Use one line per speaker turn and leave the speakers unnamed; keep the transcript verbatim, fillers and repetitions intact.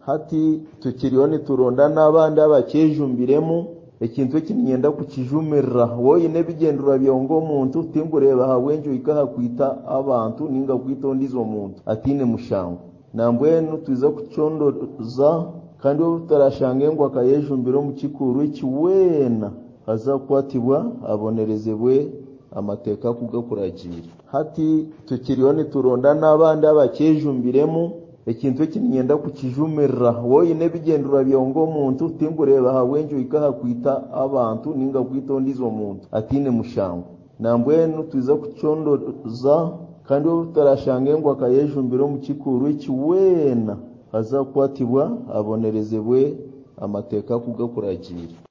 hati tukiriho nituronda n'abandi abakejumbiremu ekintu kinyenda kukijumirra woyine bigendura byongo omuntu timbureba hawenju ikaha kwita abantu ninga kwitondizo omuntu atine mushango nambwenu tuza kuchondoza kandi utarashange ngo akayejumbiro mu kikuru kiwena aza kwatibwa abonerezebwe amateka kugakuragira hati tukiriho nituronda n'abandi abakejumbiremu ekintu kinyenda kukijumirra woyine bigendura byongo omuntu timbureba hawenju ikaha kwita abantu ninga kwitondizo omuntu atine mushango nambwenu tuza kuchondoza kandi utarashange ngo akayejumbiro mu kikuru kiwena aza kwatibwa abonerezebwe amateka kugakuragira